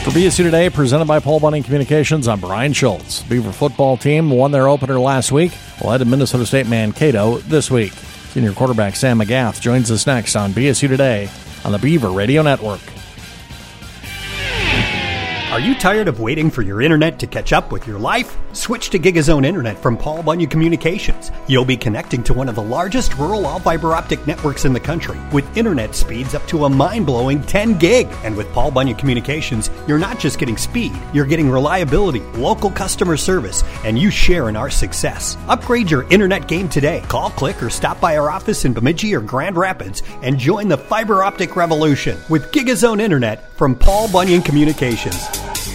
For BSU Today, presented by Paul Bunyan Communications, I'm Brian Schultz. Beaver football team won their opener last week. Will head to Minnesota State Mankato this week. Senior quarterback Sam McGath joins us next on BSU Today on the Beaver Radio Network. Are you tired of waiting for your internet to catch up with your life? Switch to GigaZone Internet from Paul Bunyan Communications. You'll be connecting to one of the largest rural all-fiber optic networks in the country with internet speeds up to a mind-blowing 10 gig. And with Paul Bunyan Communications, you're not just getting speed, you're getting reliability, local customer service, and you share in our success. Upgrade your internet game today. Call, click, or stop by our office in Bemidji or Grand Rapids and join the fiber optic revolution with GigaZone Internet from Paul Bunyan Communications.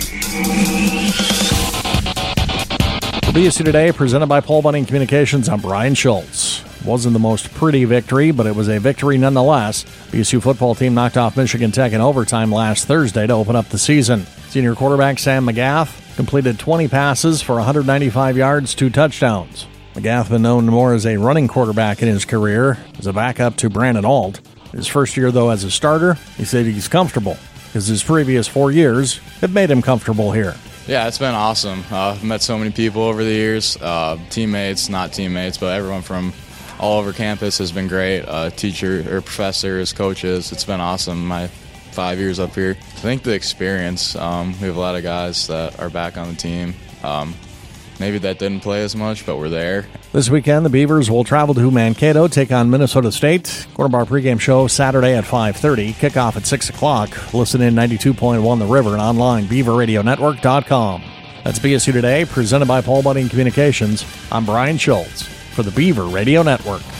For BSU Today, presented by Paul Bunyan Communications, I'm Brian Schultz. Wasn't the most pretty victory, but it was a victory nonetheless. BSU football team knocked off Michigan Tech in overtime last Thursday to open up the season. Senior quarterback Sam McGath completed 20 passes for 195 yards, 2 touchdowns. McGath been known more as a running quarterback in his career, as a backup to Brandon Alt. His first year, though, as a starter, he said he's comfortable, because his previous 4 years have made him comfortable here. Yeah, it's been awesome. I've met so many people over the years, teammates, not teammates, but everyone from all over campus has been great. Teacher or professors, coaches, it's been awesome. My 5 years up here. I think the experience, we have a lot of guys that are back on the team. Maybe that didn't play as much, but we're there. This weekend, the Beavers will travel to Mankato, take on Minnesota State. Corner Bar pregame show Saturday at 5:30. Kickoff at 6 o'clock. Listen in 92.1 The River and online, BeaverRadioNetwork.com. That's BSU Today, presented by Paul Bunyan Communications. I'm Brian Schultz for the Beaver Radio Network.